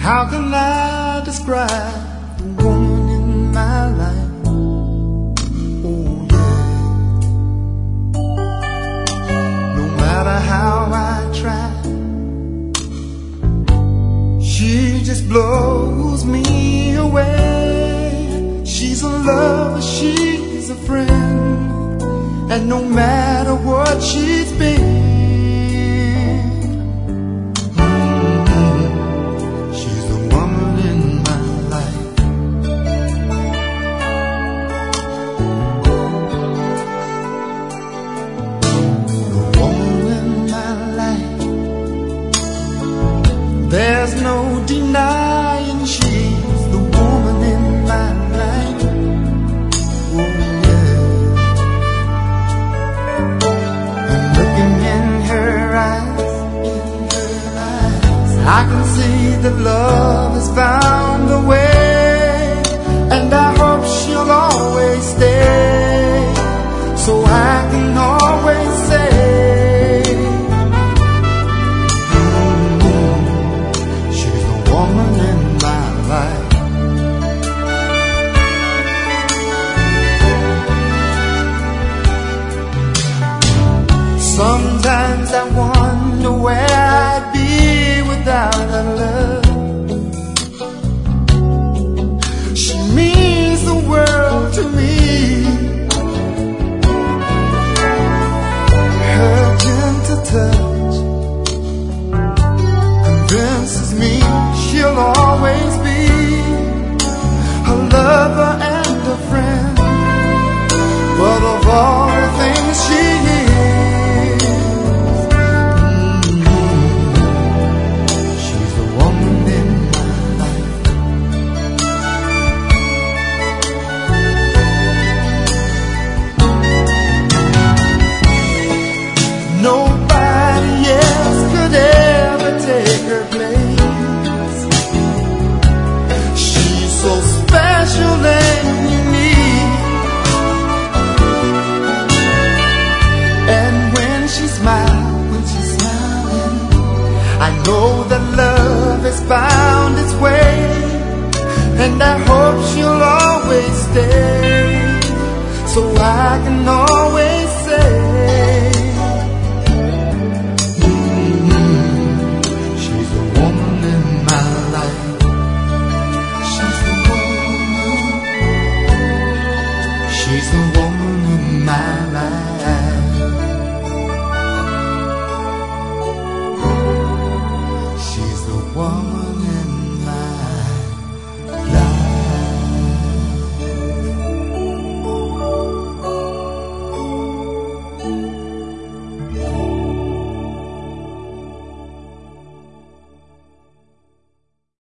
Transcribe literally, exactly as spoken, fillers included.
How can I describe the woman in my life? Oh yeah. No matter how I try, she just blows me away. She's a lover, she's a friend, and no matter what she's been, there's no denying she's the woman in my life. Oh yeah. And looking in her eyes, in her eyes, I can see that love has found a way, and I hope she'll always stay, so I can always say sometimes I wonder where I'd be without her love. She means the world to me. Her gentle touch convinces me she'll always be a lover and a friend. But of all the things she is, nobody else could ever take her place. She's so special and unique, and when she smiles, when she's smiling, I know that love has found its way, and I hope she'll always stay, so I can always